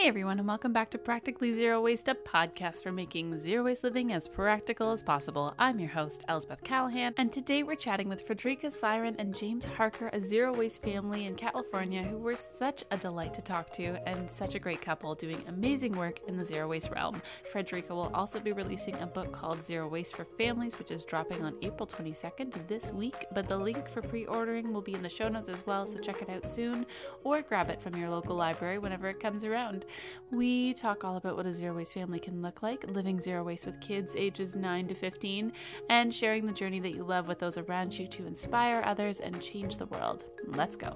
everyone, and welcome back to Practically Zero Waste, a podcast for making zero waste living as practical as possible. I'm your host, Elspeth Callahan, and today we're chatting with Frederica Siren and James Harker, a zero waste family in California who were such a delight to talk to and such a great couple doing amazing work in the zero waste realm. Frederica will also be releasing a book called Zero Waste for Families, which is dropping on April 22nd this week, but the link for pre-ordering will be in the show notes as well, so check it out soon or grab it from your local library whenever it comes around. We talk all about what a zero waste family can look like, living zero waste with kids ages 9 to 15, and sharing the journey that you love with those around you to inspire others and change the world. Let's go.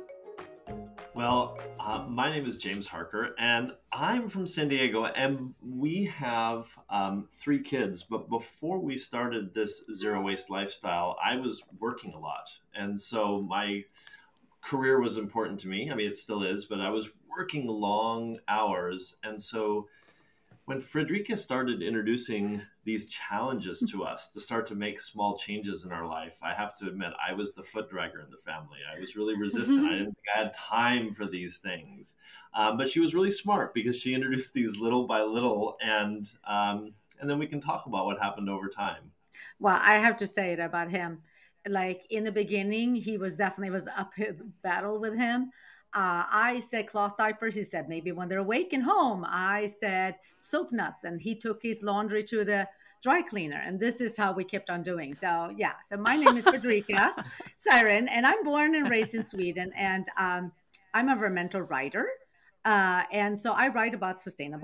Well, my name is James Harker, and I'm from San Diego, and we have 3 kids. But before we started this zero waste lifestyle, I was working a lot. And so my career was important to me. I mean, it still is, but I was working long hours. And so when Frederica started introducing these challenges to us to start to make small changes in our life, I have to admit, I was the foot dragger in the family. I was really resistant. I didn't think I had time for these things. But she was really smart because she introduced these little by little, and then we can talk about what happened over time. Well, I have to say it about him. Like in the beginning, he was definitely was uphill battle with him. I said cloth diapers. He said maybe when they're awake and home. I said soap nuts, and he took his laundry to the dry cleaner. And this is how we kept on doing. So yeah. So my name is Frederica Siren, and I'm born and raised in Sweden, and I'm an environmental writer. And so I write about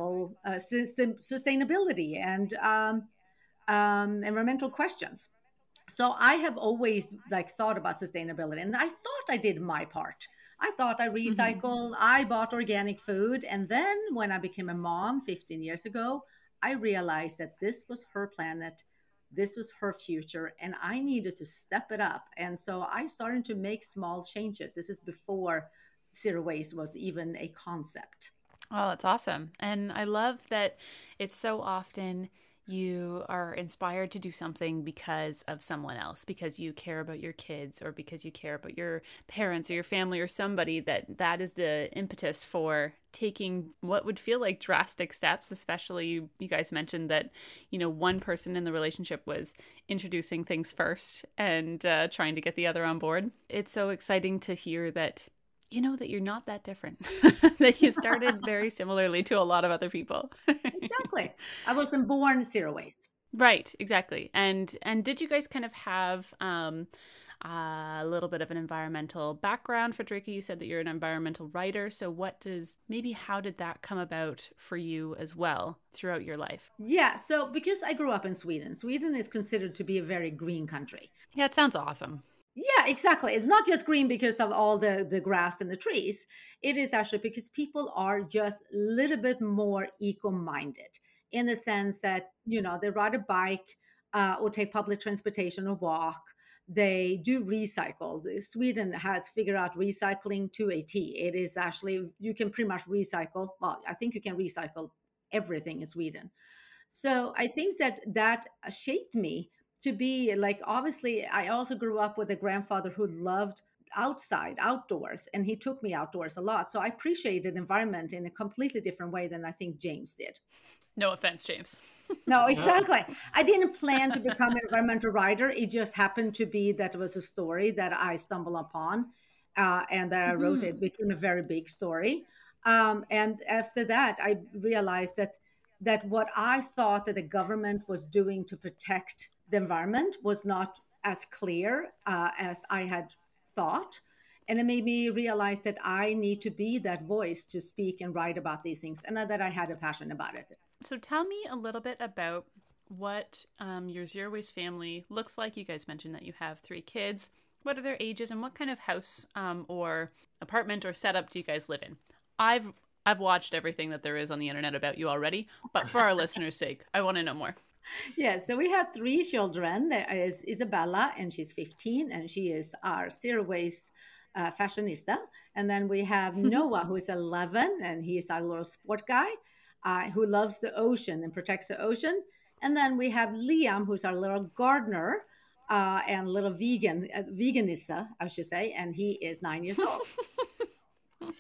sustainability and environmental questions. So I have always thought about sustainability, and I thought I did my part. I thought I recycled, I bought organic food. And then when I became a mom 15 years ago, I realized that this was her planet. This was her future, and I needed to step it up. And so I started to make small changes. This is before zero waste was even a concept. Oh, that's awesome. And I love that it's so often you are inspired to do something because of someone else, because you care about your kids or because you care about your parents or your family or somebody, that is the impetus for taking what would feel like drastic steps. Especially you guys mentioned that, one person in the relationship was introducing things first and trying to get the other on board. It's so exciting to hear that that you're not that different, that you started very similarly to a lot of other people. Exactly. I wasn't born zero waste. Right, exactly. And did you guys kind of have a little bit of an environmental background? Frederica, you said that you're an environmental writer. So how did that come about for you as well throughout your life? Yeah, so because I grew up in Sweden, Sweden is considered to be a very green country. Yeah, it sounds awesome. Yeah, exactly. It's not just green because of all the grass and the trees. It is actually because people are just a little bit more eco-minded in the sense that, they ride a bike or take public transportation or walk. They do recycle. Sweden has figured out recycling to a T. It is actually, you can pretty much recycle. Well, I think you can recycle everything in Sweden. So I think that shaped me to be obviously, I also grew up with a grandfather who loved outdoors, and he took me outdoors a lot. So I appreciated the environment in a completely different way than I think James did. No offense, James. No, exactly. I didn't plan to become an environmental writer. It just happened to be that it was a story that I stumbled upon and that I wrote. It became a very big story. And after that, I realized that what I thought that the government was doing to protect the environment was not as clear as I had thought. And it made me realize that I need to be that voice to speak and write about these things, and that I had a passion about it. So tell me a little bit about what your zero waste family looks like. You guys mentioned that you have 3 kids. What are their ages, and what kind of house or apartment or setup do you guys live in? I've watched everything that there is on the internet about you already, but for our listeners' sake, I want to know more. Yeah, so we have 3 children. There is Isabella, and she's 15, and she is our zero waste fashionista. And then we have Noah, who is 11, and he is our little sport guy who loves the ocean and protects the ocean. And then we have Liam, who's our little gardener and little veganissa, I should say, and he is 9 years old.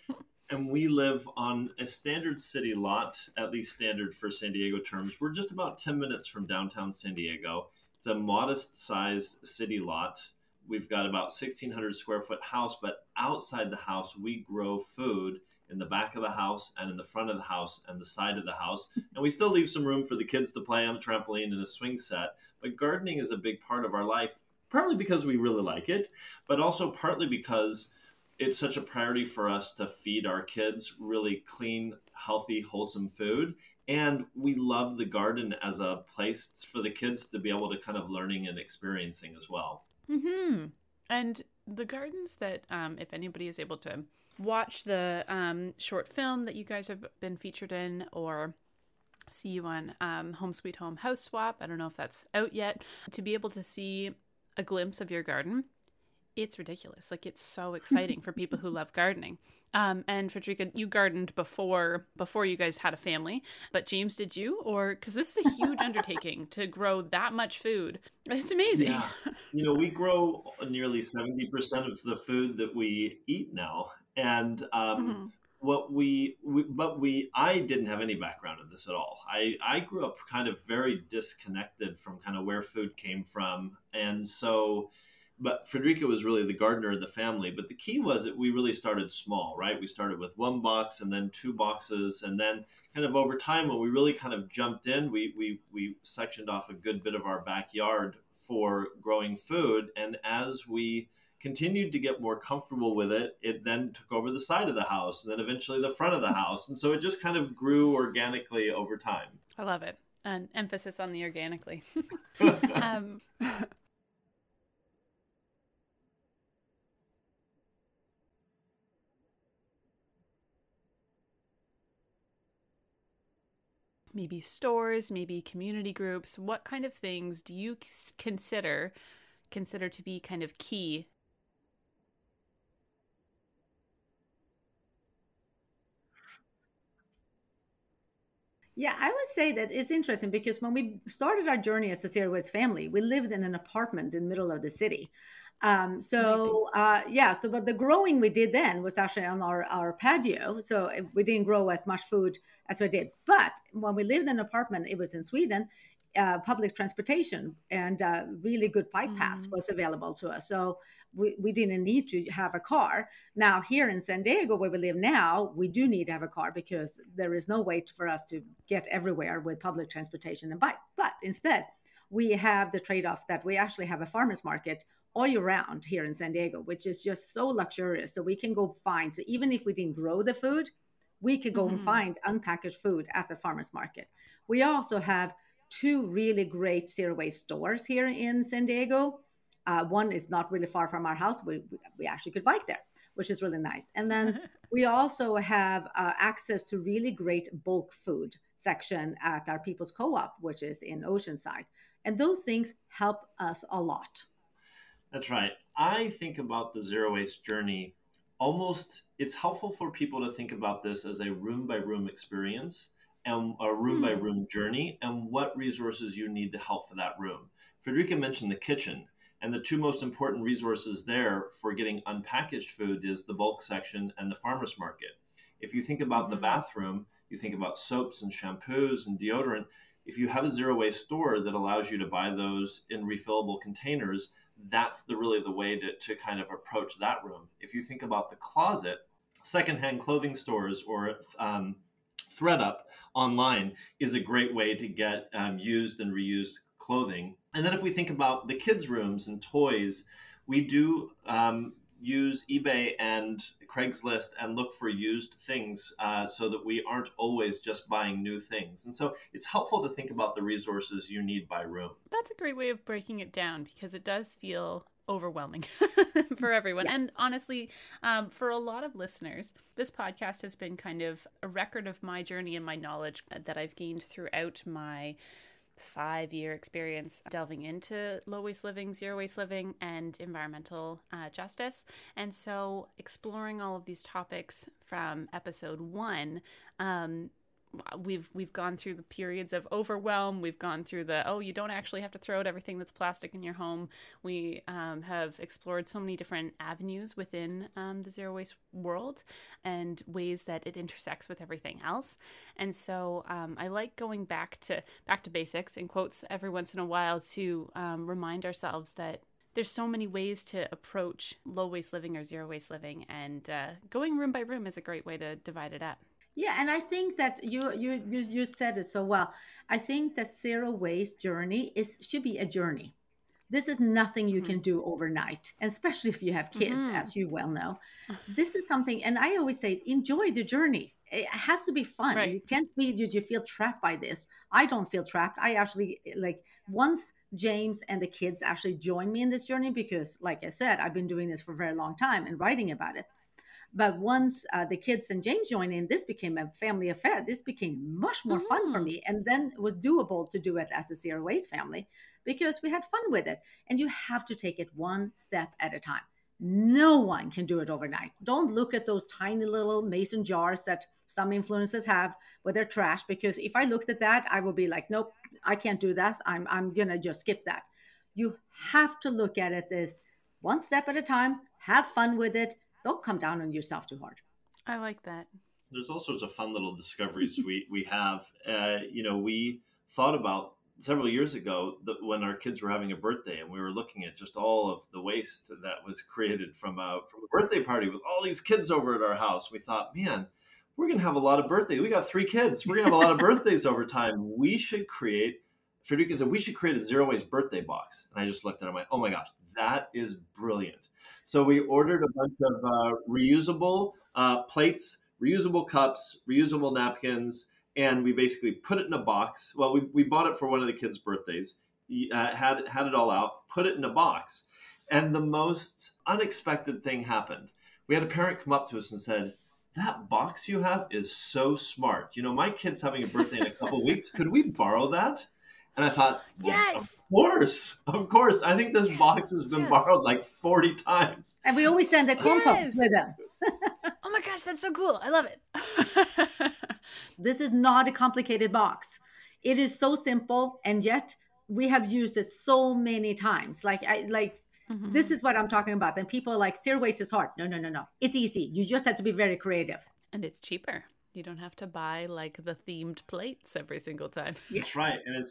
and we live on a standard city lot, at least standard for San Diego terms. We're just about 10 minutes from downtown San Diego. It's a modest sized city lot. We've got about 1,600 square foot house, but outside the house, we grow food in the back of the house and in the front of the house and the side of the house. And we still leave some room for the kids to play on the trampoline and a swing set. But gardening is a big part of our life, partly because we really like it, but also partly because it's such a priority for us to feed our kids really clean, healthy, wholesome food. And we love the garden as a place for the kids to be able to kind of learning and experiencing as well. Mm-hmm. And the gardens that, if anybody is able to watch the short film that you guys have been featured in, or see you on Home Sweet Home House Swap, I don't know if that's out yet, to be able to see a glimpse of your garden, it's ridiculous. Like, it's so exciting for people who love gardening. And Frederica, you gardened before you guys had a family, but James, did you? Or, because this is a huge undertaking to grow that much food. It's amazing. Yeah. We grow nearly 70% of the food that we eat now. And Mm-hmm. I didn't have any background in this at all. I grew up kind of very disconnected from kind of where food came from. And so, but Frederica was really the gardener of the family. But the key was that we really started small, right? We started with one box and then two boxes. And then kind of over time, when we really kind of jumped in, we sectioned off a good bit of our backyard for growing food. And as we continued to get more comfortable with it, it then took over the side of the house and then eventually the front of the house. And so it just kind of grew organically over time. I love it. An emphasis on the organically. Maybe stores, maybe community groups. What kind of things do you consider to be kind of key? Yeah, I would say that it's interesting because when we started our journey as a zero waste family, we lived in an apartment in the middle of the city. Amazing. But the growing we did then was actually on our patio. So we didn't grow as much food as we did. But when we lived in an apartment, it was in Sweden, public transportation and really good bike paths Mm. was available to us. So we didn't need to have a car. Now, here in San Diego, where we live now, we do need to have a car because there is no way for us to get everywhere with public transportation and bike. But instead, we have the trade off that we actually have a farmer's market all year round here in San Diego, which is just so luxurious. So we can go find, so even if we didn't grow the food, we could go and Mm-hmm. find unpackaged food at the farmer's market. We also have two really great zero waste stores here in San Diego. One is not really far from our house. We actually could bike there, which is really nice. And then we also have access to really great bulk food section at our People's Co-op, which is in Oceanside. And those things help us a lot. That's right. I think about the zero waste journey almost, it's helpful for people to think about this as a room by room experience and a room by Hmm. room journey and what resources you need to help for that room. Frederica mentioned the kitchen, and the two most important resources there for getting unpackaged food is the bulk section and the farmer's market. If you think about the Mm-hmm. bathroom, you think about soaps and shampoos and deodorant. If you have a zero waste store that allows you to buy those in refillable containers, that's really the way to kind of approach that room. If you think about the closet, secondhand clothing stores or ThreadUp online is a great way to get used and reused clothing. And then if we think about the kids' rooms and toys, we do use eBay and Craigslist and look for used things so that we aren't always just buying new things. And so it's helpful to think about the resources you need by room. That's a great way of breaking it down because it does feel overwhelming for everyone. Yeah. And honestly, for a lot of listeners, this podcast has been kind of a record of my journey and my knowledge that I've gained throughout my 5-year experience delving into low waste living, zero waste living, and environmental justice. And so exploring all of these topics from episode 1, we've gone through the periods of overwhelm. We've gone through the, oh, you don't actually have to throw out everything that's plastic in your home. We have explored so many different avenues within the zero waste world and ways that it intersects with everything else. And so I like going back to basics, in quotes, every once in a while to remind ourselves that there's so many ways to approach low waste living or zero waste living, and going room by room is a great way to divide it up. Yeah, and I think that you said it so well. I think that zero waste journey should be a journey. This is nothing you can do overnight, and especially if you have kids, as you well know. This is something, and I always say, enjoy the journey. It has to be fun. Right. It can't be you feel trapped by this. I don't feel trapped. I actually, like, once James and the kids actually joined me in this journey, because like I said, I've been doing this for a very long time and writing about it. But once the kids and James joined in, this became a family affair. This became much more fun for me. And then it was doable to do it as a zero waste family because we had fun with it. And you have to take it one step at a time. No one can do it overnight. Don't look at those tiny little mason jars that some influencers have with their trash, because if I looked at that, I would be like, nope, I can't do that. I'm going to just skip that. You have to look at it as one step at a time, have fun with it. Don't come down on yourself too hard. I like that. There's all sorts of fun little discoveries we have. We thought about several years ago that when our kids were having a birthday, and we were looking at just all of the waste that was created from a birthday party with all these kids over at our house. We thought, man, we're going to have a lot of birthdays. We got 3 kids. We're going to have a lot of birthdays over time. We should create, Frederica said, we should create a zero waste birthday box. And I just looked at it and I'm like, oh my gosh, that is brilliant. So we ordered a bunch of reusable plates, reusable cups, reusable napkins, and we basically put it in a box. Well, we bought it for one of the kids' birthdays, had it all out, put it in a box. And the most unexpected thing happened. We had a parent come up to us and said, that box you have is so smart. You know, my kid's having a birthday in a couple of weeks. Could we borrow that? And I thought, well, yes, of course. I think this box has been borrowed like 40 times. And we always send the compost with them. Oh my gosh, that's so cool. I love it. This is not a complicated box. It is so simple, and yet we have used it so many times. This is what I'm talking about. And people are like, zero waste is hard. No. It's easy. You just have to be very creative. And it's cheaper. You don't have to buy like the themed plates every single time. That's right, and it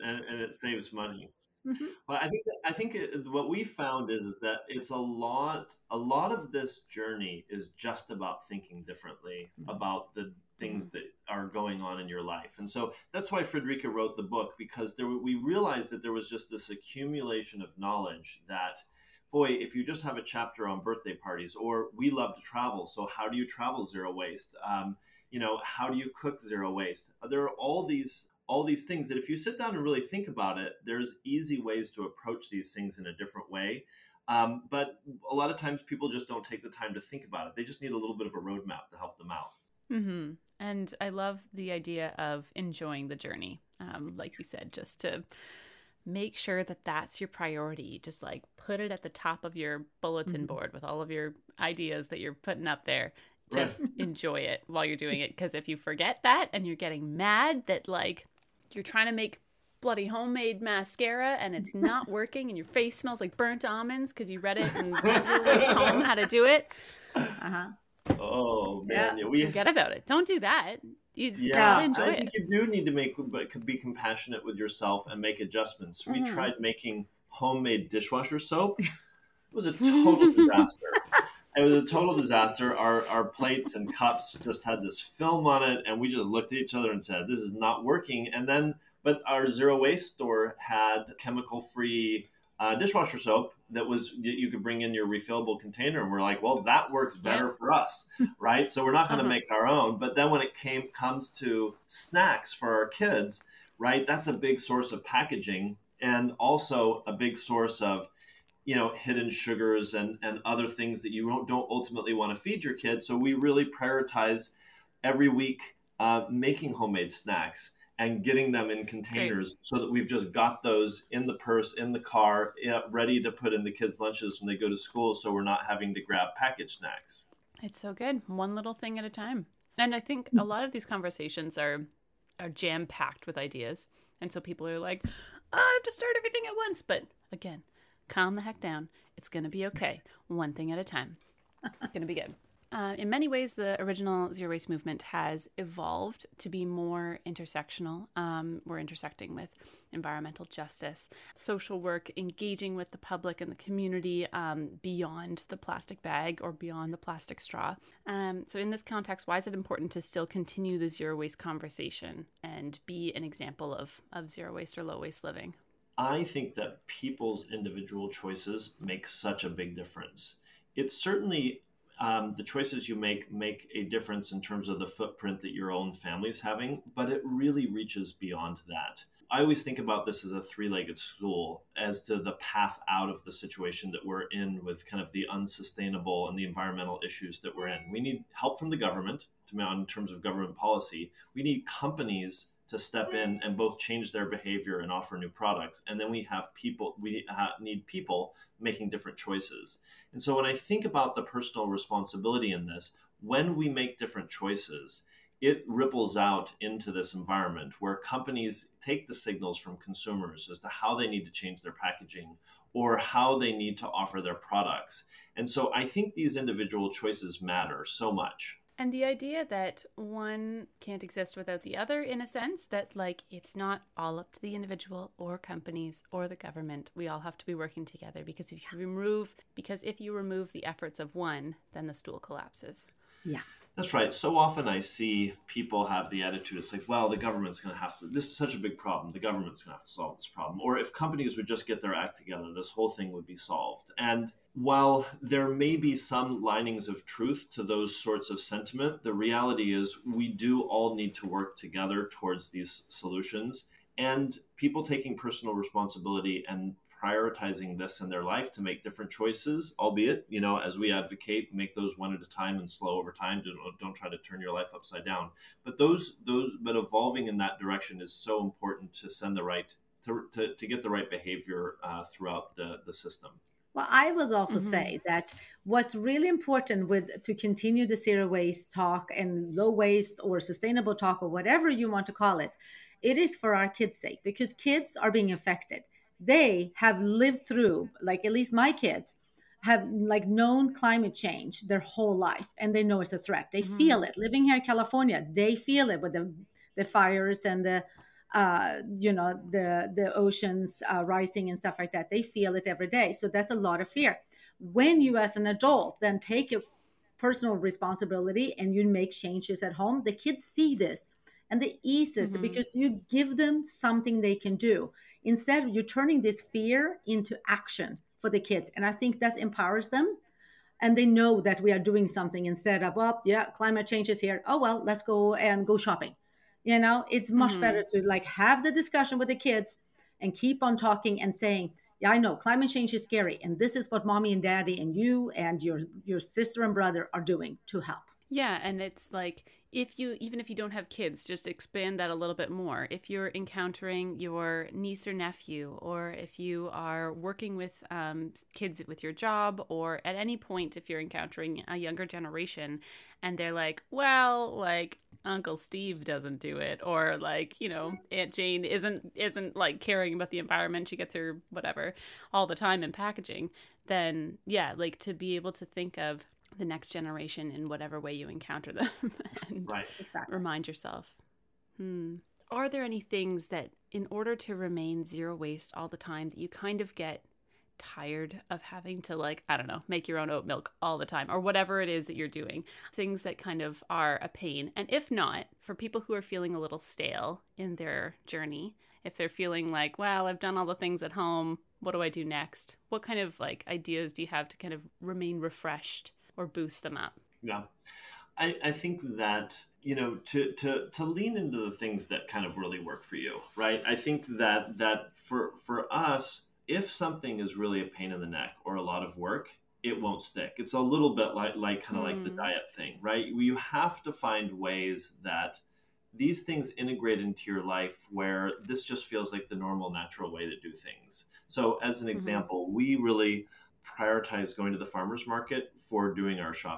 saves money. Mm-hmm. Well, I think what we found is that it's a lot of this journey is just about thinking differently about the things that are going on in your life. And so that's why Frederica wrote the book, because we realized that there was just this accumulation of knowledge that, boy, if you just have a chapter on birthday parties, or we love to travel, so how do you travel zero waste? How do you cook zero waste? There are all these things that if you sit down and really think about it, there's easy ways to approach these things in a different way. But a lot of times people just don't take the time to think about it. They just need a little bit of a roadmap to help them out. Mm-hmm. And I love the idea of enjoying the journey. Like you said, just to make sure that that's your priority. Just like put it at the top of your bulletin board with all of your ideas that you're putting up there. Just enjoy it while you're doing it. Because if you forget that and you're getting mad that like you're trying to make bloody homemade mascara and it's not working and your face smells like burnt almonds because you read it in Zero Waste Home how to do it. Oh man, forget about it. Don't do that. You gotta enjoy it. I think you do need to be compassionate with yourself and make adjustments. We tried making homemade dishwasher soap. It was a total disaster. It was a total disaster. Our plates and cups just had this film on it, and we just looked at each other and said, "This is not working." And then, but our zero waste store had chemical-free dishwasher soap that you could bring in your refillable container, and we're like, "Well, that works better for us, right?" So we're not going to make our own. But then when it comes to snacks for our kids, right? That's a big source of packaging, and also a big source of hidden sugars and other things that you don't ultimately want to feed your kids. So we really prioritize every week making homemade snacks and getting them in containers so that we've just got those in the purse, in the car, ready to put in the kids' lunches when they go to school. So we're not having to grab packaged snacks. It's so good. One little thing at a time. And I think a lot of these conversations are jam-packed with ideas. And so people are like, oh, I have to start everything at once. But again, calm the heck down. It's going to be okay. One thing at a time. It's going to be good. In many ways, the original zero waste movement has evolved to be more intersectional. We're intersecting with environmental justice, social work, engaging with the public and the community beyond the plastic bag or beyond the plastic straw. So in this context, why is it important to still continue the zero waste conversation and be an example of zero waste or low waste living? I think that people's individual choices make such a big difference. It's certainly the choices you make a difference in terms of the footprint that your own family's having, but it really reaches beyond that. I always think about this as a three-legged stool as to the path out of the situation that we're in with kind of the unsustainable and the environmental issues that we're in. We need help from the government in terms of government policy. We need companies to step in and both change their behavior and offer new products. And then we have people, need people making different choices. And so when I think about the personal responsibility in this, when we make different choices, it ripples out into this environment where companies take the signals from consumers as to how they need to change their packaging or how they need to offer their products. And so I think these individual choices matter so much. And the idea that one can't exist without the other, in a sense, that like it's not all up to the individual or companies or the government. We all have to be working together because if you remove the efforts of one, then the stool collapses. Yeah. That's right. So often I see people have the attitude, it's like, well, the government's going to have to, this is such a big problem. The government's going to have to solve this problem. Or if companies would just get their act together, this whole thing would be solved. And while there may be some linings of truth to those sorts of sentiment, the reality is we do all need to work together towards these solutions. And people taking personal responsibility and prioritizing this in their life to make different choices, albeit, as we advocate, make those one at a time and slow over time. Don't try to turn your life upside down. But but evolving in that direction is so important to send the right, to get the right behavior throughout the system. Well, I will also say that what's really important to continue the zero waste talk and low waste or sustainable talk or whatever you want to call it, it is for our kids' sake because kids are being affected. They have lived through, like at least my kids have like known climate change their whole life and they know it's a threat. They feel it. Living here in California, they feel it with the fires and the oceans rising and stuff like that. They feel it every day. So that's a lot of fear. When you as an adult then take a personal responsibility and you make changes at home, the kids see this and the easiest because you give them something they can do. Instead, you're turning this fear into action for the kids. And I think that empowers them. And they know that we are doing something instead of, well, yeah, climate change is here. Oh, well, let's go shopping. It's much better to like have the discussion with the kids and keep on talking and saying, yeah, I know climate change is scary. And this is what mommy and daddy and you and your sister and brother are doing to help. Yeah. And it's like, even if you don't have kids, just expand that a little bit more. If you're encountering your niece or nephew, or if you are working with kids with your job, or at any point, if you're encountering a younger generation and they're like, well, like Uncle Steve doesn't do it, or like, Aunt Jane isn't like caring about the environment. She gets her whatever all the time in packaging. Then yeah, like to be able to think of the next generation in whatever way you encounter them and right. Exactly. Remind yourself. Are there any things that in order to remain zero waste all the time that you kind of get tired of having to, like, I don't know, make your own oat milk all the time or whatever it is that you're doing, things that kind of are a pain? And if not, for people who are feeling a little stale in their journey, if they're feeling like, well, I've done all the things at home, what do I do next? What kind of like ideas do you have to kind of remain refreshed or boost them up? Yeah, I think that, to lean into the things that kind of really work for you, right? I think that for us, if something is really a pain in the neck or a lot of work, it won't stick. It's a little bit like the diet thing, right? You have to find ways that these things integrate into your life where this just feels like the normal, natural way to do things. So as an example, we really prioritize going to the farmer's market for doing our shopping.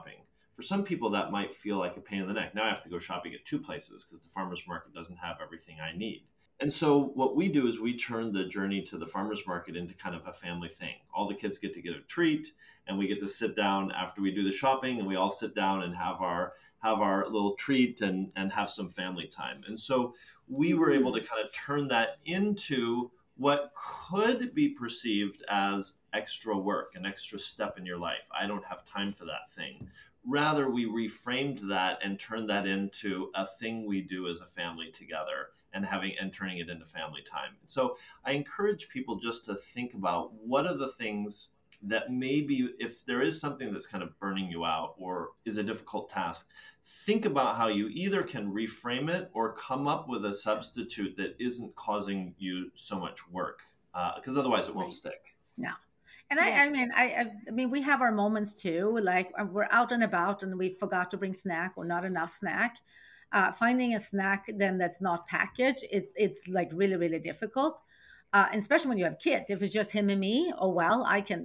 for some people that might feel like a pain in the neck. Now I have to go shopping at two places because the farmer's market doesn't have everything I need. And so what we do is we turn the journey to the farmer's market into kind of a family thing. All the kids get to get a treat, and we get to sit down after we do the shopping, and we all sit down and have our little treat and have some family time. And so we were able to kind of turn that into what could be perceived as extra work, an extra step in your life. I don't have time for that thing. Rather, we reframed that and turned that into a thing we do as a family together and turning it into family time. So I encourage people just to think about what are the things that maybe if there is something that's kind of burning you out or is a difficult task, think about how you either can reframe it or come up with a substitute that isn't causing you so much work, because otherwise it won't stick. No. And I mean, we have our moments too. Like we're out and about and we forgot to bring snack or not enough snack. Finding a snack then that's not packaged, it's like really, really difficult. Especially when you have kids. If it's just him and me, oh well, I can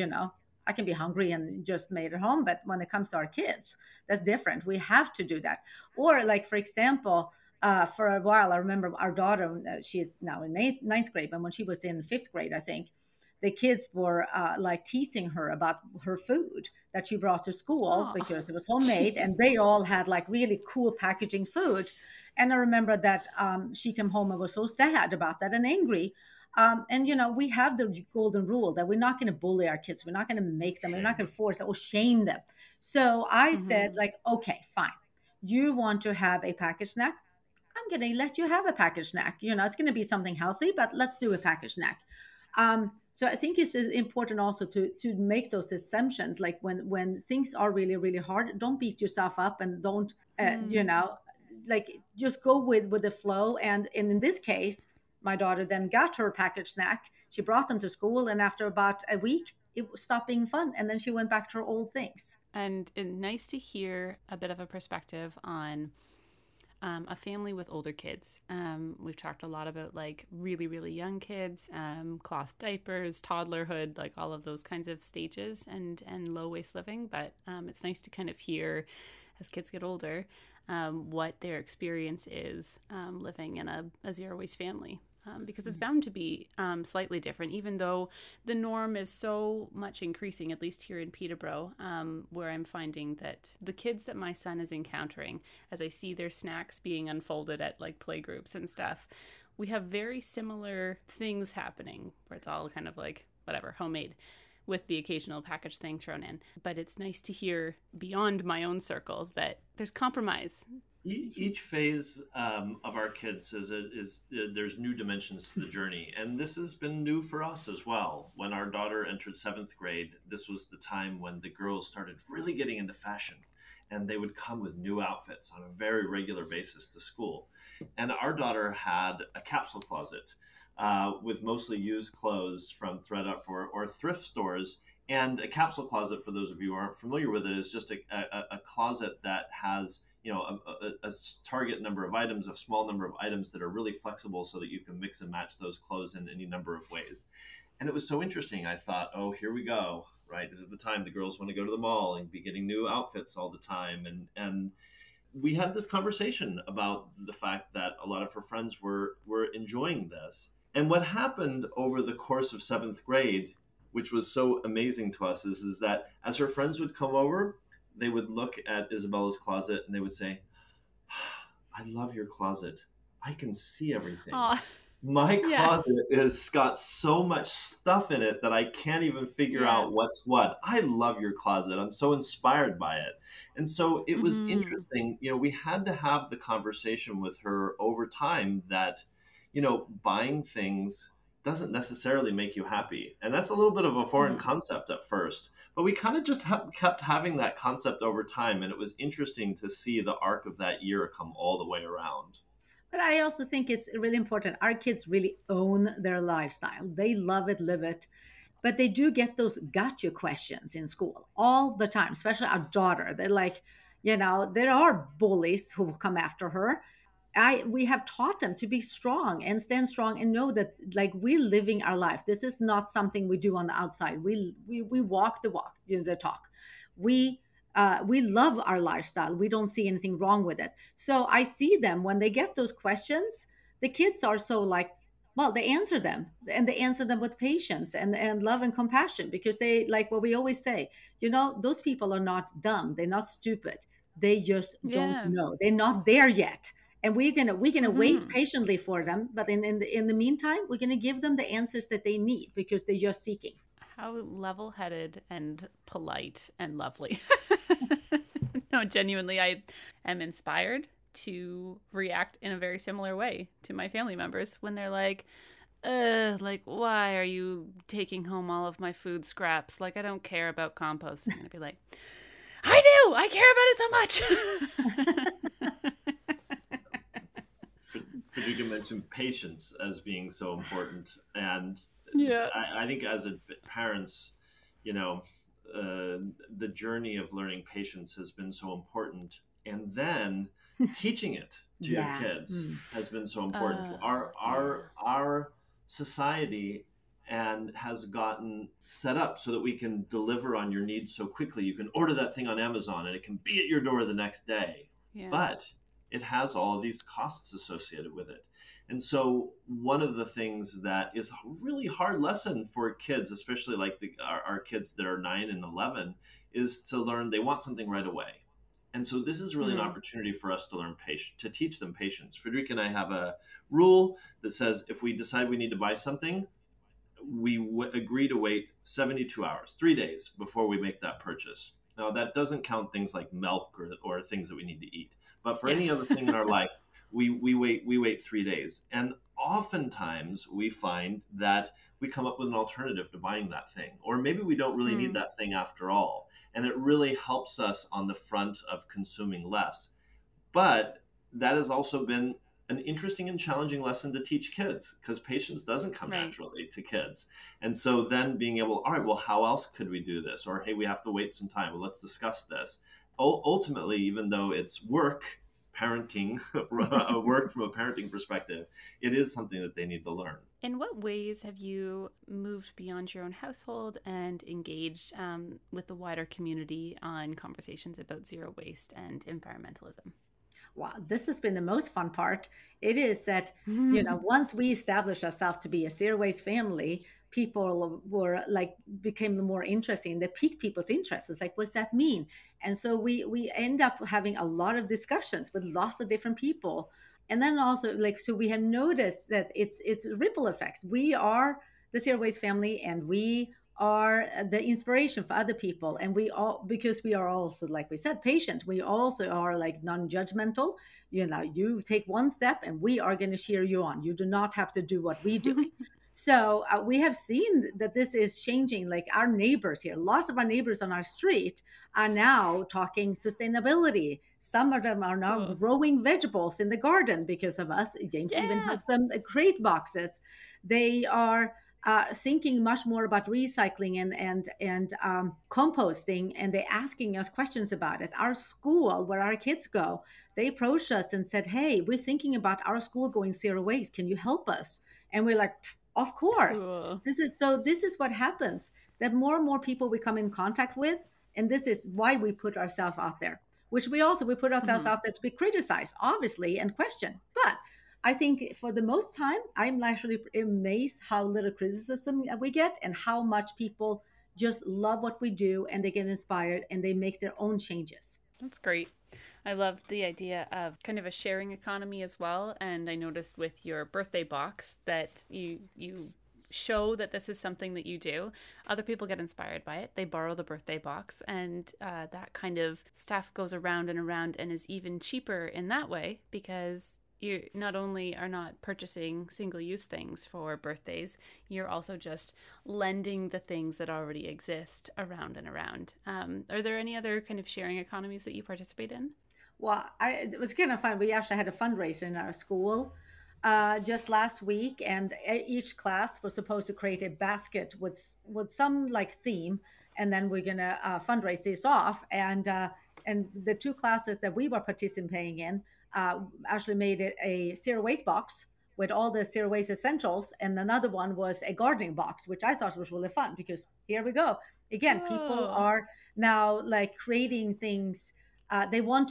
I can be hungry and just made it home. But when it comes to our kids, that's different. We have to do that. Or like for example, for a while, I remember our daughter. She is now in ninth grade, but when she was in fifth grade, I think the kids were like teasing her about her food that she brought to school because it was homemade, and they all had like really cool packaging food. And I remember that she came home and was so sad about that and angry. And we have the golden rule that we're not going to bully our kids. We're not going to make them. We're not going to force them or shame them. So I said, like, okay, fine. You want to have a packaged snack? I'm going to let you have a packaged snack. It's going to be something healthy, but let's do a packaged snack. So I think it's important also to make those assumptions. Like when things are really, really hard, don't beat yourself up and don't, like just go with the flow. And in this case, my daughter then got her packaged snack. She brought them to school, and after about a week, it stopped being fun. And then she went back to her old things. And nice to hear a bit of a perspective on a family with older kids. We've talked a lot about like really, really young kids, cloth diapers, toddlerhood, like all of those kinds of stages and low waste living. But it's nice to kind of hear as kids get older what their experience is living in a zero waste family. Because it's bound to be slightly different, even though the norm is so much increasing, at least here in Peterborough, where I'm finding that the kids that my son is encountering, as I see their snacks being unfolded at like play groups and stuff, we have very similar things happening where it's all kind of like, whatever, homemade, with the occasional packaged thing thrown in. But it's nice to hear beyond my own circle that there's compromise. Each phase of our kids there's new dimensions to the journey, and this has been new for us as well. When our daughter entered seventh grade, this was the time when the girls started really getting into fashion, and they would come with new outfits on a very regular basis to school. And our daughter had a capsule closet with mostly used clothes from ThredUp or thrift stores. And a capsule closet, for those of you who aren't familiar with it, is just a closet that has a target number of items, a small number of items that are really flexible so that you can mix and match those clothes in any number of ways. And it was so interesting. I thought, oh, here we go, right? This is the time the girls want to go to the mall and be getting new outfits all the time. And we had this conversation about the fact that a lot of her friends were enjoying this. And what happened over the course of seventh grade, which was so amazing to us, is that as her friends would come over, they would look at Isabella's closet and they would say, I love your closet. I can see everything. Aww. My closet has got so much stuff in it that I can't even figure out what's what. I love your closet. I'm so inspired by it. And so it was interesting. We had to have the conversation with her over time that, buying things doesn't necessarily make you happy. And that's a little bit of a foreign concept at first, but we kind of just kept having that concept over time. And it was interesting to see the arc of that year come all the way around. But I also think it's really important. Our kids really own their lifestyle. They love it, live it. But they do get those gotcha questions in school all the time, especially our daughter. They're like, there are bullies who come after her. We have taught them to be strong and stand strong and know that like we're living our life. This is not something we do on the outside. We walk the walk, the talk. We we love our lifestyle. We don't see anything wrong with it. So I see them when they get those questions, the kids are so like, well, they answer them, and they answer them with patience and love and compassion, because they, like what we always say, those people are not dumb. They're not stupid. They just don't Yeah. know. They're not there yet. And we're gonna wait Hmm. patiently for them. But in the meantime, we're gonna give them the answers that they need, because they're just seeking. How level-headed and polite and lovely. No, genuinely, I am inspired to react in a very similar way to my family members when they're like, why are you taking home all of my food scraps? Like, I don't care about compost. I'm gonna be like, I do. I care about it so much. Frederica mentioned patience as being so important, and Yeah. I think as parents, you know, the journey of learning patience has been so important, and then teaching it to your Yeah. kids Mm. has been so important. Our Yeah. our society and has gotten set up so that we can deliver on your needs so quickly. You can order that thing on Amazon and it can be at your door the next day, Yeah. but it has all of these costs associated with it. And so, one of the things that is a really hard lesson for kids, especially like our kids that are 9 and 11, is to learn they want something right away. And so, this is really an Hmm. opportunity for us to learn patience, to teach them patience. Frederica and I have a rule that says if we decide we need to buy something, we agree to wait 72 hours, 3 days before we make that purchase. Now, that doesn't count things like milk or things that we need to eat. But for Yeah. any other thing in our life, we wait 3 days. And oftentimes we find that we come up with an alternative to buying that thing. Or maybe we don't really need Hmm. that thing after all. And it really helps us on the front of consuming less. But that has also been an interesting and challenging lesson to teach kids, because patience doesn't come Right. naturally to kids. And so then being able, all right, well, how else could we do this? Or, hey, we have to wait some time. Well, let's discuss this. Ultimately, even though it's work, parenting, work from a parenting perspective, it is something that they need to learn. In what ways have you moved beyond your own household and engaged with the wider community on conversations about zero waste and environmentalism? Wow, this has been the most fun part. It is that, Hmm. once we established ourselves to be a zero waste family, people were like, became more interesting. They piqued people's interest. It's like, what's that mean? And so we end up having a lot of discussions with lots of different people. And then also, like, so we have noticed that it's ripple effects. We are the zero waste family, and we are the inspiration for other people. And we all, because we are also, like we said, patient, we also are like non-judgmental. You take one step and we are going to cheer you on. You do not have to do what we're doing. So we have seen that this is changing. Like our neighbors here, lots of our neighbors on our street are now talking sustainability. Some of them are now Cool. growing vegetables in the garden because of us. James even Yeah. had some crate boxes. They are thinking much more about recycling and composting, and they're asking us questions about it. Our school, where our kids go, they approached us and said, "Hey, we're thinking about our school going zero waste. Can you help us?" And we're like, "Of course." Cool. This is what happens. That more and more people we come in contact with, and this is why we put ourselves out there. Which we put ourselves Hmm. out there to be criticized, obviously, and questioned, but I think for the most time, I'm actually amazed how little criticism we get and how much people just love what we do, and they get inspired and they make their own changes. That's great. I love the idea of kind of a sharing economy as well. And I noticed with your birthday box that you show that this is something that you do. Other people get inspired by it. They borrow the birthday box, and that kind of stuff goes around and around and is even cheaper in that way because you not only are not purchasing single-use things for birthdays, you're also just lending the things that already exist around and around. Are there any other kind of sharing economies that you participate in? Well, it was kind of fun. We actually had a fundraiser in our school just last week, and each class was supposed to create a basket with some like theme, and then we're gonna fundraise this off. And the two classes that we were participating in actually made it a zero waste box with all the zero waste essentials, and another one was a gardening box, which I thought was really fun because here we go again. People Oh, are now like creating things. They want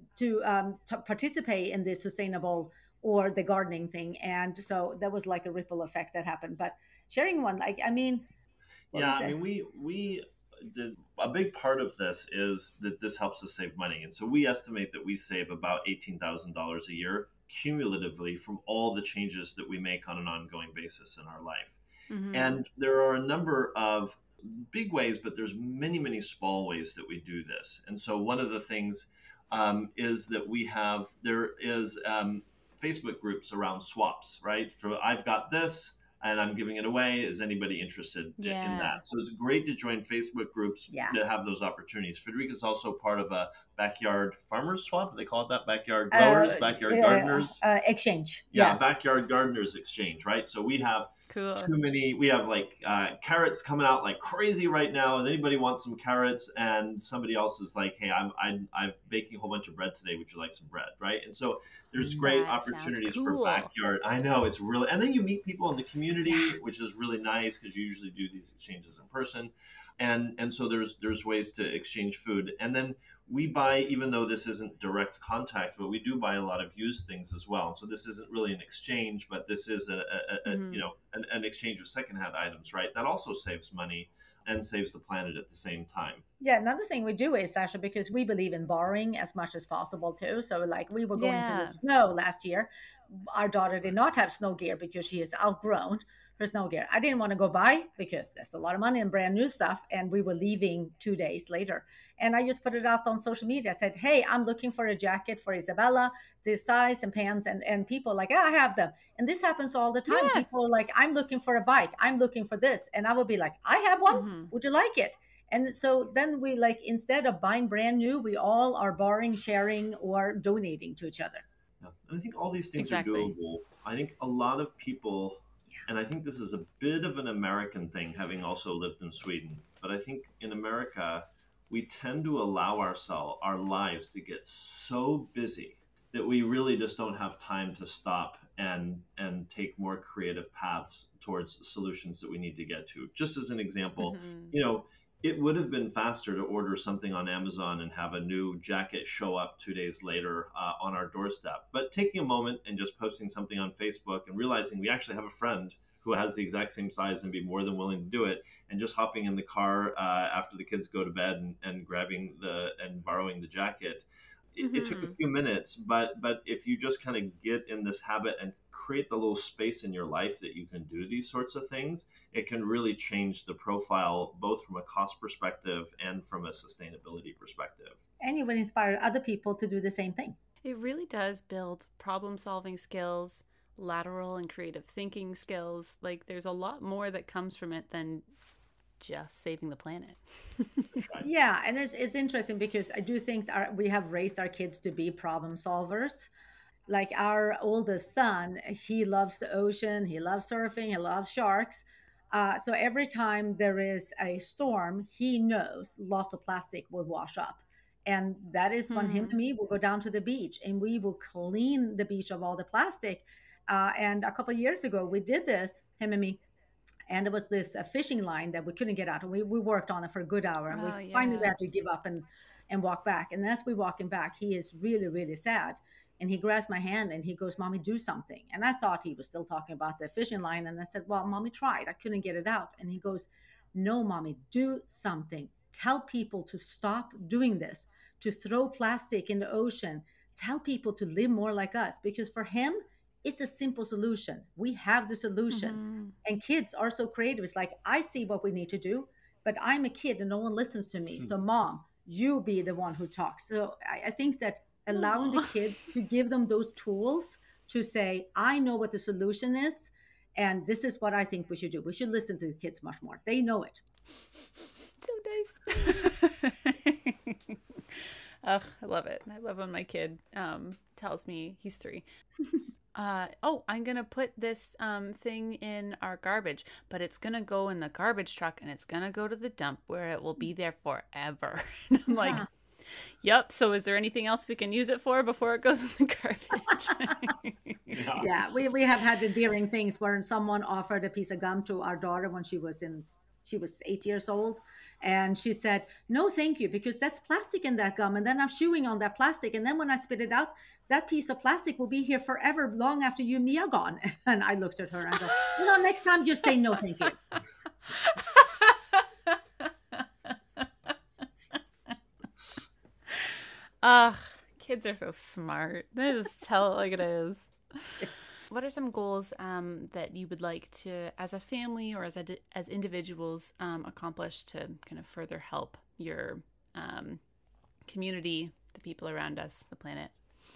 to participate in the sustainable or the gardening thing, and so there was like a ripple effect that happened. But sharing one, like I mean, what Yeah, was I it? mean, we did a big part of this is that this helps us save money, and so we estimate that we save about $18,000 a year cumulatively from all the changes that we make on an ongoing basis in our life. mm-hmm. And there are a number of big ways, but there's many small ways that we do this. And so one of the things is that there is Facebook groups around swaps, right? So I've got this and I'm giving it away. Is anybody interested in Yeah. that? So it's great to join Facebook groups Yeah. that have those opportunities. Frederica's also part of a backyard farmers swap. They call it that, backyard growers, backyard gardeners. Exchange. Yeah, Yes. backyard gardeners exchange, right? So we have Cool. we have like carrots coming out like crazy right now, and anybody wants some carrots, and somebody else is like, hey, I'm baking a whole bunch of bread today, would you like some bread, right? And so there's great That sounds opportunities for cool. backyard. I know, it's really, and then you meet people in the community, Yeah. which is really nice because you usually do these exchanges in person, and so there's ways to exchange food. And then we buy, even though this isn't direct contact, but we do buy a lot of used things as well. So this isn't really an exchange, but this is Mm-hmm. an exchange of secondhand items, right? That also saves money and saves the planet at the same time. Yeah, another thing we do is actually because we believe in borrowing as much as possible too. So, like, we were going to the Yeah. snow last year. Our daughter did not have snow gear because she is outgrown her snow gear. I didn't want to go buy because there's a lot of money in brand new stuff, and we were leaving 2 days later. And I just put it out on social media. I said, "Hey, I'm looking for a jacket for Isabella, this size and pants," and people like, "Ah, I have them." And this happens all the time. Yeah. People are like, "I'm looking for a bike. I'm looking for this," and I would be like, "I have one. Mm-hmm. Would you like it?" And so then we like, instead of buying brand new, we all are borrowing, sharing, or donating to each other. Yeah. And I think all these things are Exactly. doable. I think a lot of people, and I think this is a bit of an American thing, having also lived in Sweden, but I think in America, we tend to allow our lives to get so busy that we really just don't have time to stop and take more creative paths towards solutions that we need to get to. Just as an example, Mm-hmm. you know, it would have been faster to order something on Amazon and have a new jacket show up 2 days later on our doorstep. But taking a moment and just posting something on Facebook and realizing we actually have a friend who has the exact same size and be more than willing to do it, and just hopping in the car after the kids go to bed and grabbing and borrowing the jacket. It took a Mm-hmm. few minutes, but if you just kind of get in this habit and create the little space in your life that you can do these sorts of things, it can really change the profile both from a cost perspective and from a sustainability perspective. And you will inspire other people to do the same thing. It really does build problem solving skills, lateral and creative thinking skills. Like there's a lot more that comes from it than just saving the planet. Right. Yeah, and it's interesting because I do think we have raised our kids to be problem solvers. Like our oldest son, he loves the ocean, he loves surfing, he loves sharks. So every time there is a storm, he knows lots of plastic will wash up. And that is when him Hmm. and me will go down to the beach and we will clean the beach of all the plastic. And a couple of years ago, we did this, him and me, and there was this fishing line that we couldn't get out, and we worked on it for a good hour, and we Oh, finally yeah. had to give up and walk back. And as we walking back, he is really really sad, and he grabs my hand and he goes, "Mommy, do something." And I thought he was still talking about the fishing line, and I said, "Well, Mommy tried, I couldn't get it out." And he goes, "No, Mommy, do something. Tell people to stop doing this, to throw plastic in the ocean. Tell people to live more like us." Because for him, it's a simple solution. We have the solution. Mm-hmm. And kids are so creative. It's like, I see what we need to do, but I'm a kid and no one listens to me. So, mom, you be the one who talks. So, I think that allowing the Aw. kids to give them those tools to say, I know what the solution is, and this is what I think we should do. We should listen to the kids much more. They know it. So nice. Ugh, I love it. I love when my kid tells me he's 3. Oh, I'm gonna put this thing in our garbage, but it's gonna go in the garbage truck and it's gonna go to the dump where it will be there forever. And I'm like, Yeah. Yep. So is there anything else we can use it for before it goes in the garbage? Yeah, we have had endearing things where someone offered a piece of gum to our daughter when she was 8 years old, and she said, "No, thank you, because that's plastic in that gum, and then I'm chewing on that plastic, and then when I spit it out, that piece of plastic will be here forever, long after you and me are gone." And I looked at her and I go, next time just say no, thank you. Ugh, kids are so smart. They just tell it like it is. What are some goals that you would like to, as a family or as individuals, accomplish to kind of further help your community, the people around us, the planet?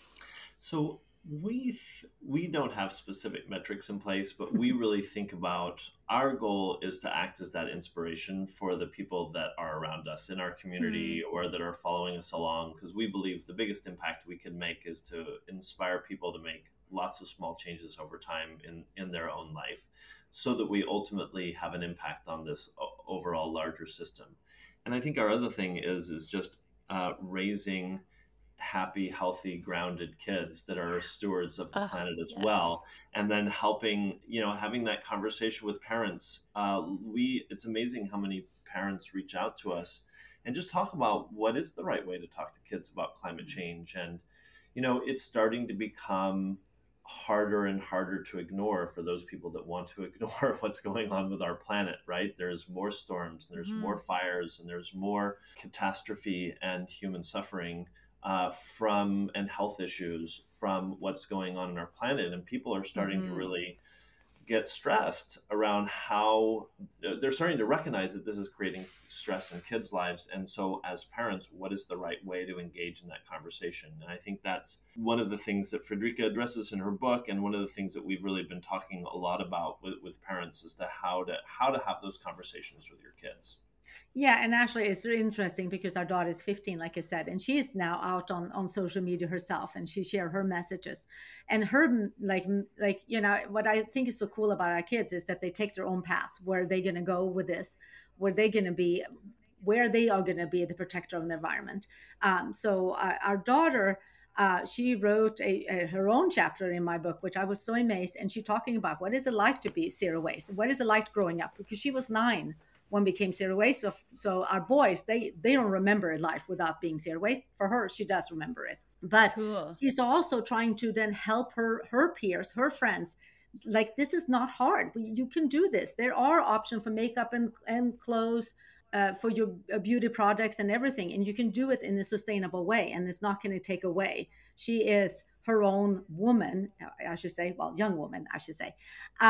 So we don't have specific metrics in place, but we really think about our goal is to act as that inspiration for the people that are around us in our community or that are following us along, because we believe the biggest impact we can make is to inspire people to make lots of small changes over time in their own life, so that we ultimately have an impact on this overall larger system. And I think our other thing is just raising happy, healthy, grounded kids that are stewards of the planet as well. And then helping, having that conversation with parents. It's amazing how many parents reach out to us and just talk about what is the right way to talk to kids about climate change. And, it's starting to become harder and harder to ignore for those people that want to ignore what's going on with our planet, right? There's more storms, and there's more fires, and there's more catastrophe and human suffering and health issues from what's going on in our planet. And people are starting to really get stressed around how they're starting to recognize that this is creating stress in kids' lives. And so as parents, what is the right way to engage in that conversation? And I think that's one of the things that Fredrika addresses in her book, and one of the things that we've really been talking a lot about with parents, is to how to have those conversations with your kids. Yeah, and actually it's really interesting because our daughter is 15, like I said, and she is now out on social media herself, and she shares her messages. And her like what I think is so cool about our kids is that they take their own path. Where they're going to go with this, where they are going to be the protector of the environment. So our daughter, she wrote her own chapter in my book, which I was so amazed. And she's talking about what is it like to be zero waste? What is it like growing up? Because she was 9 when we became zero waste. So our boys, they don't remember a life without being zero waste. For her, she does remember it. But cool. She's also trying to then help her peers, her friends. Like, this is not hard. You can do this. There are options for makeup and clothes, for your beauty products and everything. And you can do it in a sustainable way. And it's not going to take away. She is her own woman, I should say. Well, young woman, I should say.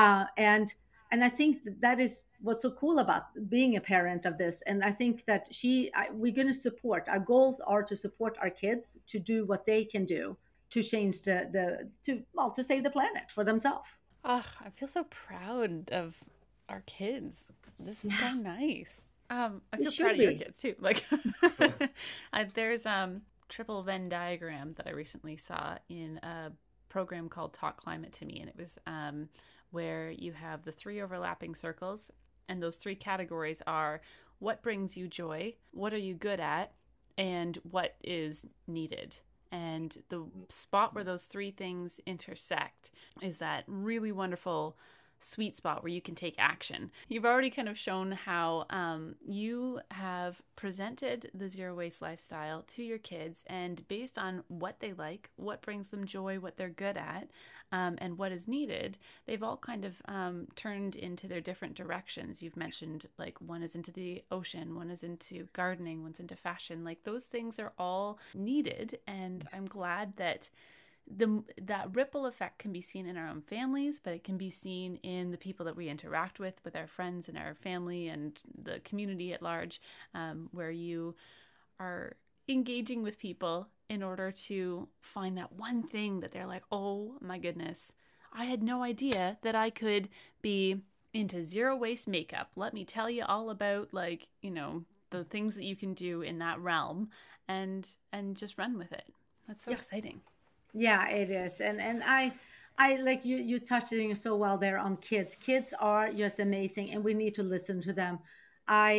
And I think that is what's so cool about being a parent of this. And I think that we're going to our goals are to support our kids to do what they can do to change to save the planet for themselves. Oh, I feel so proud of our kids. This is so nice. I feel proud of your kids too. Like, there's triple Venn diagram that I recently saw in a program called Talk Climate to Me, and it was where you have the 3 overlapping circles, and those 3 categories are what brings you joy, what are you good at, and what is needed. And the spot where those 3 things intersect is that really wonderful sweet spot where you can take action. You've already kind of shown how you have presented the zero waste lifestyle to your kids, and based on what they like, what brings them joy, what they're good at, and what is needed, they've all kind of turned into their different directions. You've mentioned, like, one is into the ocean, one is into gardening, one's into fashion. Like, those things are all needed, and I'm glad that that ripple effect can be seen in our own families, but it can be seen in the people that we interact with our friends and our family and the community at large, where you are engaging with people in order to find that one thing that they're like, oh my goodness, I had no idea that I could be into zero waste makeup. Let me tell you all about, like, the things that you can do in that realm, and just run with it. That's so exciting. Yeah, it is. And I like you touched it so well there on kids. Kids are just amazing, and we need to listen to them. I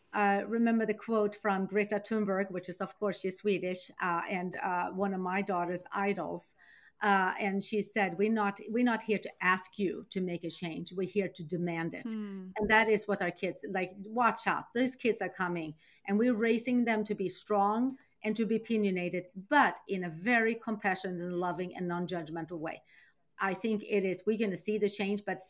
remember the quote from Greta Thunberg, which is, of course, she's Swedish and one of my daughter's idols. And she said, we're not here to ask you to make a change. We're here to demand it. And that is what our kids like. Watch out. Those kids are coming and we're raising them to be strong and to be opinionated, but in a very compassionate and loving and non-judgmental way. I think it is, we're going to see the change, but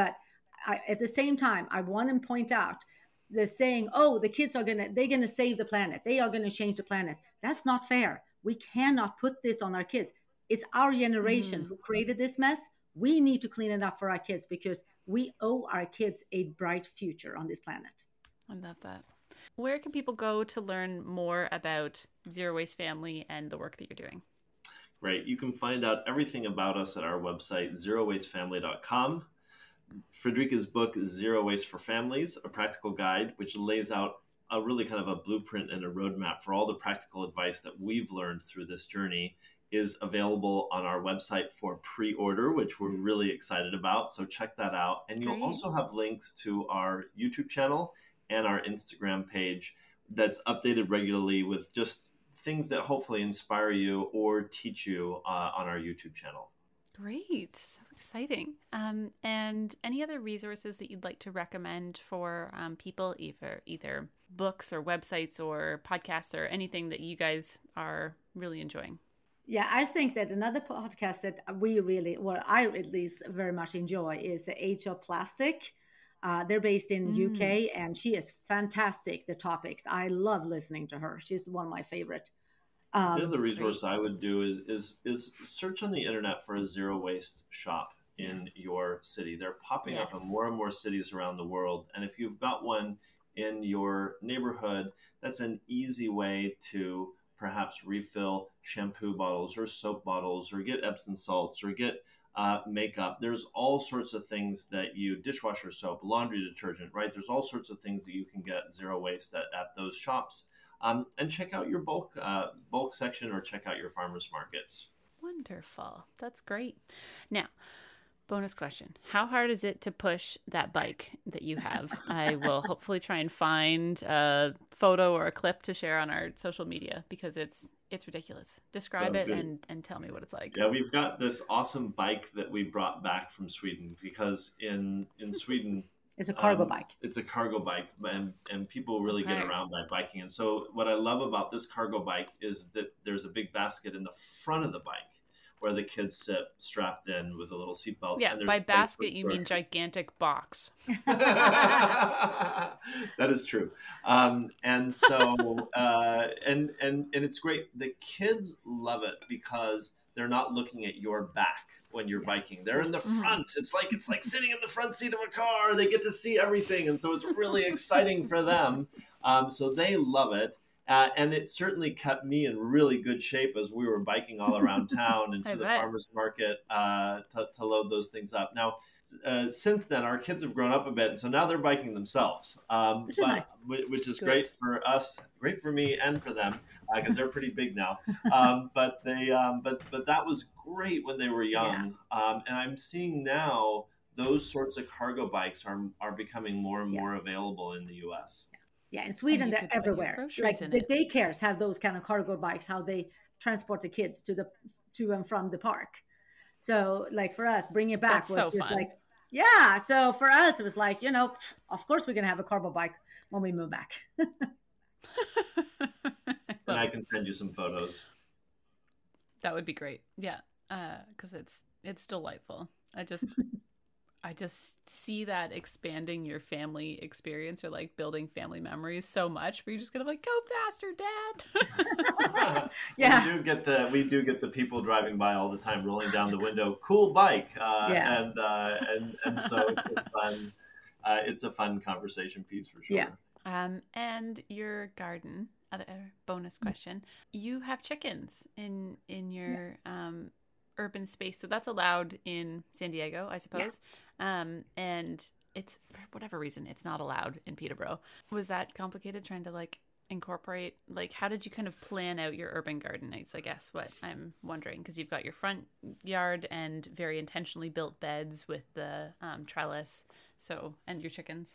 at the same time, I want to point out the saying, oh, the kids they're going to save the planet. They are going to change the planet. That's not fair. We cannot put this on our kids. It's our generation who created this mess. We need to clean it up for our kids because we owe our kids a bright future on this planet. I love that. Where can people go to learn more about Zero Waste Family and the work that you're doing? Great. You can find out everything about us at our website, zerowastefamily.com. Fredrika's book, Zero Waste for Families, a practical guide, which lays out a really kind of a blueprint and a roadmap for all the practical advice that we've learned through this journey, is available on our website for pre-order, which we're really excited about. So check that out. And you'll also have links to our YouTube channel and our Instagram page that's updated regularly with just things that hopefully inspire you or teach you on our YouTube channel. Great. So exciting. And any other resources that you'd like to recommend for people, either books or websites or podcasts or anything that you guys are really enjoying? Yeah, I think that another podcast that I at least very much enjoy is The Age of Plastic. They're based in UK, and she is fantastic. The topics, I love listening to her. She's one of my favorite. The other resource I would do is search on the internet for a zero waste shop in your city. They're popping up in more and more cities around the world. And if you've got one in your neighborhood, that's an easy way to perhaps refill shampoo bottles or soap bottles or get Epsom salts or get makeup. There's all sorts of things that dishwasher soap, laundry detergent, right? There's all sorts of things that you can get zero waste at those shops. And check out your bulk section or check out your farmers markets. Wonderful. That's great. Now, bonus question. How hard is it to push that bike that you have? I will hopefully try and find a photo or a clip to share on our social media because it's ridiculous. Describe it and tell me what it's like. Yeah, we've got this awesome bike that we brought back from Sweden because in Sweden... It's a cargo bike. It's a cargo bike, and people really get around by biking. And so what I love about this cargo bike is that there's a big basket in the front of the bike where the kids sit strapped in with a little seatbelt. Yeah, by basket you mean gigantic box. That is true. And so and it's great. The kids love it because they're not looking at your back when you're biking. They're in the front. It's like sitting in the front seat of a car. They get to see everything. And so it's really exciting for them. So they love it. And it certainly kept me in really good shape as we were biking all around town and to the farmer's market to load those things up. Now, since then, our kids have grown up a bit, and so now they're biking themselves, which is nice. Which is great for us, great for me, and for them because they're pretty big now. But that was great when they were young, and I'm seeing now those sorts of cargo bikes are becoming more and more available in the U.S. Yeah, in Sweden they're everywhere. Like the daycares have those kind of cargo bikes, how they transport the kids to and from the park. So like for us, bring it back was just fun. Like, so for us, it was like, of course we're going to have a cargo bike when we move back. And I can send you some photos. That would be great. Yeah. Cause it's delightful. I just see that expanding your family experience or like building family memories so much where you're just gonna like, go faster, Dad. Yeah. We do get the people driving by all the time, rolling down the window, cool bike. And so it's fun. It's a fun conversation piece for sure. Yeah. And your garden, other bonus question, you have chickens in your, urban space. So that's allowed in San Diego, I suppose. And it's, for whatever reason, it's not allowed in Peterborough. Was that complicated trying to like incorporate, like, how did you kind of plan out your urban garden? I guess what I'm wondering, because you've got your front yard and very intentionally built beds with the trellis. So, and your chickens.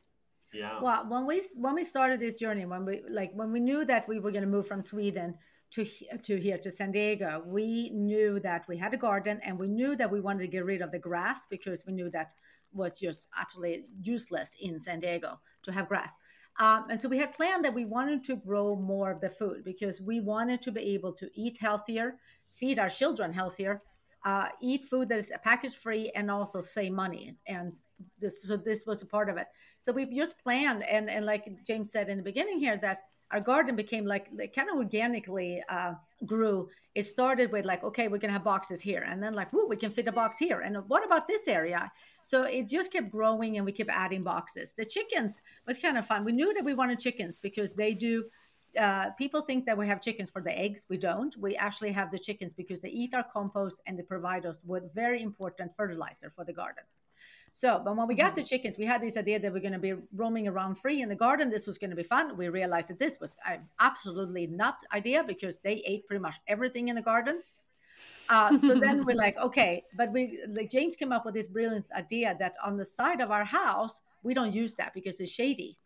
Yeah. Well, when we started this journey, when we knew that we were going to move from Sweden to here to San Diego, we knew that we had a garden, and we knew that we wanted to get rid of the grass because we knew that was just absolutely useless in San Diego to have grass. And so we had planned that we wanted to grow more of the food because we wanted to be able to eat healthier, feed our children healthier, eat food that is package free, and also save money. And this was a part of it. So we just planned, and like James said in the beginning here, that our garden became like kind of organically grew. It started with like, okay, we're gonna have boxes here, and then like, whoo, we can fit a box here, and what about this area? So it just kept growing, and we kept adding boxes. The chickens was kind of fun. We knew that we wanted chickens because they do. People think that we have chickens for the eggs. We don't. We actually have the chickens because they eat our compost and they provide us with very important fertilizer for the garden. So, but when we got the chickens, we had this idea that we're going to be roaming around free in the garden. This was going to be fun. We realized that this was absolutely not idea because they ate pretty much everything in the garden. So then we're like, okay, but we like James came up with this brilliant idea that on the side of our house, we don't use that because it's shady.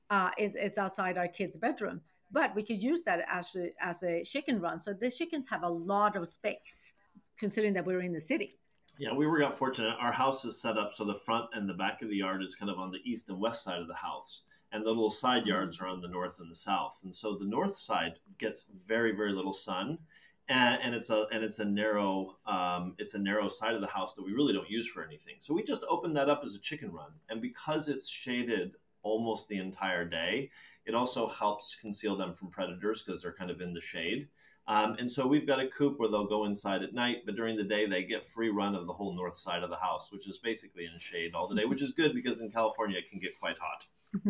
It's outside our kids' bedroom, but we could use that actually as a chicken run. So the chickens have a lot of space, considering that we're in the city. Yeah, we were got fortunate. Our house is set up so the front and the back of the yard is kind of on the east and west side of the house, and the little side yards are on the north and the south. And so the north side gets very, very little sun, and it's a narrow side of the house that we really don't use for anything. So we just opened that up as a chicken run, and because it's shaded almost the entire day, it also helps conceal them from predators because they're kind of in the shade. And so we've got a coop where they'll go inside at night, but during the day they get free run of the whole north side of the house, which is basically in shade all the day, which is good because in California it can get quite hot.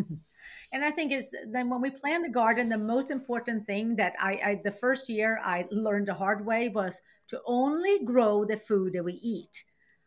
And I think it's then when we plan the garden, the most important thing that the first year I learned the hard way was to only grow the food that we eat.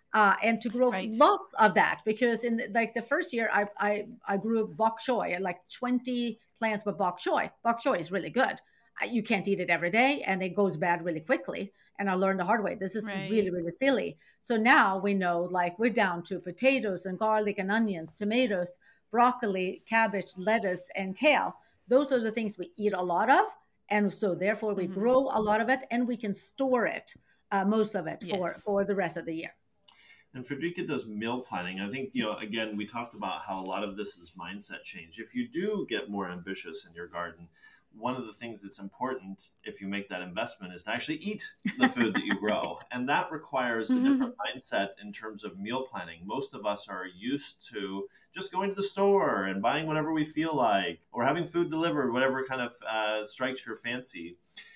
And to grow Right. lots of that because in like the first year I grew bok choy, like 20 plants with bok choy. Bok choy is really good. You can't eat it every day and it goes bad really quickly. And I learned the hard way. This is Right. really, really silly. So now we know like we're down to potatoes and garlic and onions, tomatoes, broccoli, cabbage, lettuce, and kale. Those are the things we eat a lot of. And so therefore we Hmm. grow a lot of it and we can store it, most of it Yes. for the rest of the year. And Frederica does meal planning. I think, again, we talked about how a lot of this is mindset change. If you do get more ambitious in your garden, one of the things that's important if you make that investment is to actually eat the food that you grow. And that requires a different mindset in terms of meal planning. Most of us are used to just going to the store and buying whatever we feel like or having food delivered, whatever kind of strikes your fancy.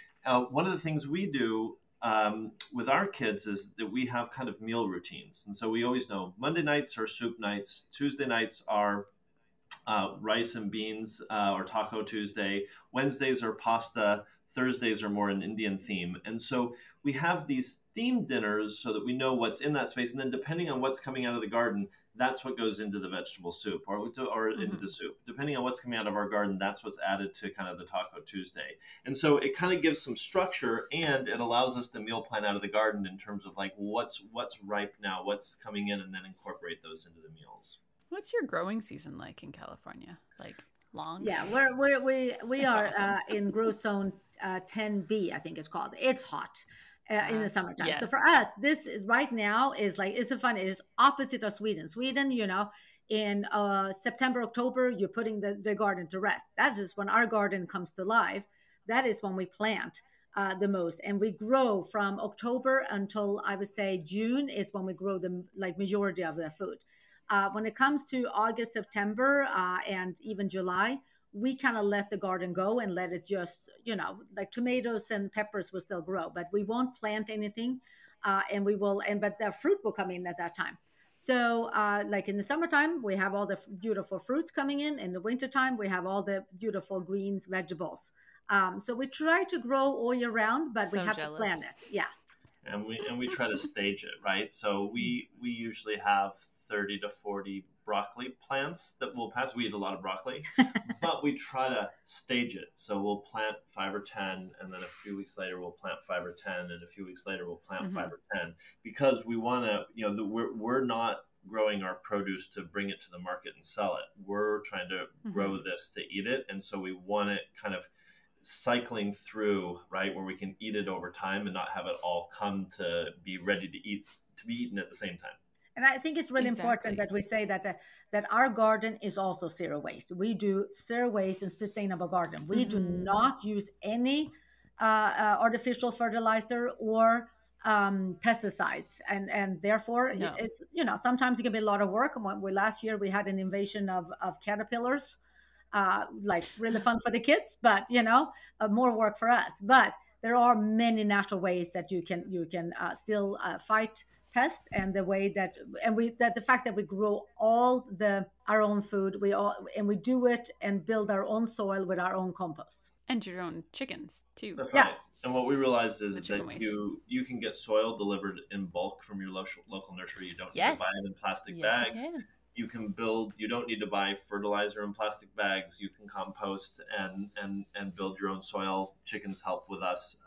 One of the things we do with our kids is that we have kind of meal routines. And so we always know Monday nights are soup nights, Tuesday nights are rice and beans or Taco Tuesday, Wednesdays are pasta, Thursdays are more an Indian theme. And so we have these themed dinners so that we know what's in that space. And then depending on what's coming out of the garden, that's what goes into the vegetable soup or into the soup. Depending on what's coming out of our garden, that's what's added to kind of the Taco Tuesday. And so it kind of gives some structure and it allows us to meal plan out of the garden in terms of like what's ripe now, what's coming in, and then incorporate those into the meals. What's your growing season like in California? Like long? Yeah, we That's are awesome. in growth zone 10B, I think it's called. It's hot in the summertime. So for Yes. us, this is right now is like it's so fun. It is opposite of Sweden. Sweden, in September, October, you're putting the garden to rest. That is when our garden comes to life. That is when we plant the most, and we grow from October until I would say June is when we grow the like majority of the food. When it comes to August, September, and even July, we kind of let the garden go and let it just, like tomatoes and peppers will still grow, but we won't plant anything. But the fruit will come in at that time. So, like in the summertime, we have all the beautiful fruits coming in. In the wintertime, we have all the beautiful greens, vegetables. So we try to grow all year round, but we So have to plan jealous. it. Yeah. And we try to stage it, right? So we usually have 30 to 40 broccoli plants that will pass. We eat a lot of broccoli, but we try to stage it. So we'll plant 5 or 10, and then a few weeks later we'll plant 5 or 10, and a few weeks later we'll plant Hmm. 5 or 10 because we want to. We're not growing our produce to bring it to the market and sell it. We're trying to grow this to eat it. And so we want it kind of cycling through, right, where we can eat it over time and not have it all come to be ready to eat, to be eaten at the same time. And I think it's really important that we say that that our garden is also zero waste. We do zero waste and sustainable garden. We do not use any artificial fertilizer or pesticides, and therefore it's, you know, sometimes it can be a lot of work. Last year we had an invasion of caterpillars, like really fun for the kids, but you know, more work for us. But there are many natural ways that you can still fight pests, and the way that the fact that we grow our own food, we do it and build our own soil with our own compost. And your own chickens too. That's right. And what we realized is that you can get soil delivered in bulk from your local nursery. You don't need to buy it in plastic bags. You can build, you don't need to buy fertilizer in plastic bags. You can compost and build your own soil. Chickens help with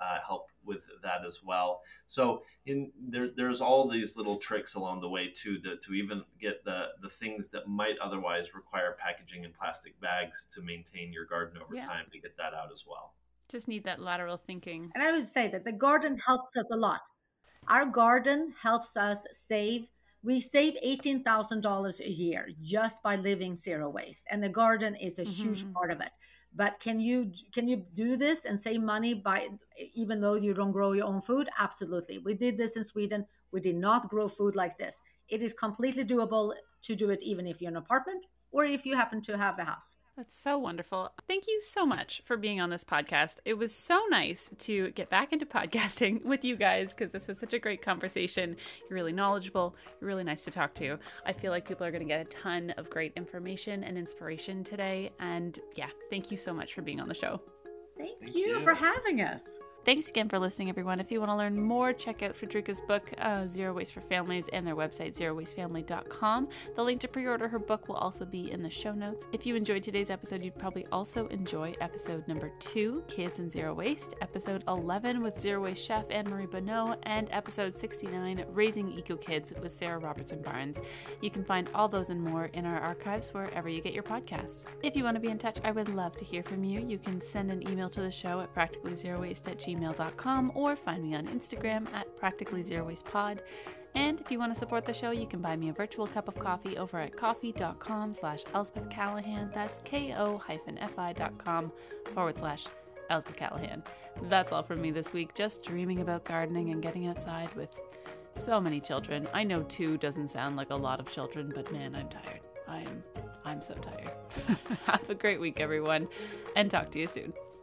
that as well. So there's all these little tricks along the way too, to even get the things that might otherwise require packaging in plastic bags to maintain your garden over time, to get that out as well. Just need that lateral thinking. And I would say that the garden helps us a lot. Our garden helps us save. We save $18,000 a year just by living zero waste, and the garden is a huge part of it. But can you do this and save money by, even though you don't grow your own food? Absolutely. We did this in Sweden. We did not grow food like this. It is completely doable to do it, even if you're in an apartment or if you happen to have a house. That's so wonderful. Thank you so much for being on this podcast. It was so nice to get back into podcasting with you guys, because this was such a great conversation. You're really knowledgeable. You're really nice to talk to. I feel like people are going to get a ton of great information and inspiration today. And yeah, thank you so much for being on the show. Thank you for having us. Thanks again for listening, everyone. If you want to learn more, check out Fredrika's book, Zero Waste for Families, and their website, zerowastefamily.com. The link to pre-order her book will also be in the show notes. If you enjoyed today's episode, you'd probably also enjoy episode number 2, Kids and Zero Waste, episode 11 with Zero Waste Chef Anne-Marie Bonneau, and episode 69, Raising Eco Kids with Sarah Robertson Barnes. You can find all those and more in our archives wherever you get your podcasts. If you want to be in touch, I would love to hear from you. You can send an email to the show at practicallyzerowaste@gmail.com, or find me on Instagram at practicallyzerowastepod. And if you want to support the show, you can buy me a virtual cup of coffee over at coffee.com/Elspeth Callahan. That's ko-fi.com/Elspeth Callahan. That's all from me this week. Just dreaming about gardening and getting outside with so many children. I know 2 doesn't sound like a lot of children, but man, I'm tired. I'm so tired. Have a great week, everyone, and talk to you soon.